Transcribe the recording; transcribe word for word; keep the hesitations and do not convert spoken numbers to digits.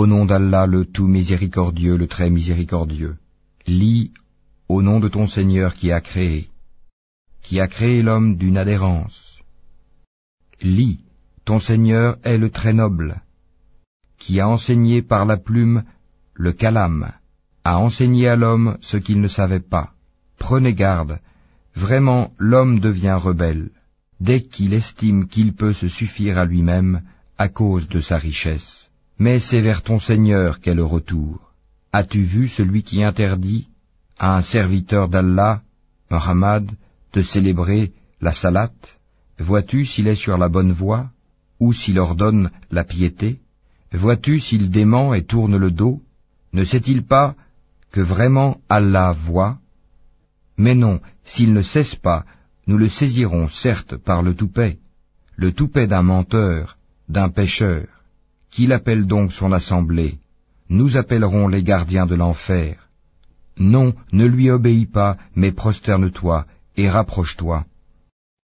Au nom d'Allah, le tout miséricordieux, le très miséricordieux. Lis, au nom de ton Seigneur qui a créé, qui a créé l'homme d'une adhérence. Lis, ton Seigneur est le très noble, qui a enseigné par la plume le calame, a enseigné à l'homme ce qu'il ne savait pas. Prenez garde, vraiment l'homme devient rebelle, dès qu'il estime qu'il peut se suffire à lui-même à cause de sa richesse. Mais c'est vers ton Seigneur qu'est le retour. As-tu vu celui qui interdit à un serviteur d'Allah, Muhammad, de célébrer la salate? Vois-tu s'il est sur la bonne voie, ou s'il ordonne la piété? Vois-tu s'il dément et tourne le dos? Ne sait-il pas que vraiment Allah voit? Mais non, s'il ne cesse pas, nous le saisirons certes par le toupet, le toupet d'un menteur, d'un pécheur. Qu'il appelle donc son assemblée? Nous appellerons les gardiens de l'enfer. Non, ne lui obéis pas, mais prosterne-toi et rapproche-toi.